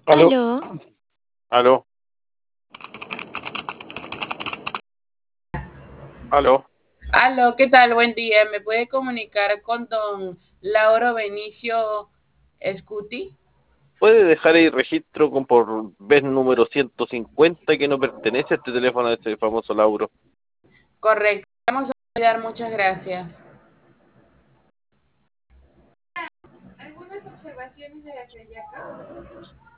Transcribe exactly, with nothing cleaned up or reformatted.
Aló, Aló, aló, aló. Aló, ¿qué tal? Buen día. ¿Me puede comunicar con don Lauro Benicio Scuti? ¿Puede dejar ahí registro con por vez número ciento cincuenta que no pertenece a este teléfono de este famoso Lauro? Correcto. Vamos a ayudar, muchas gracias. ¿Algunas observaciones de desde acá?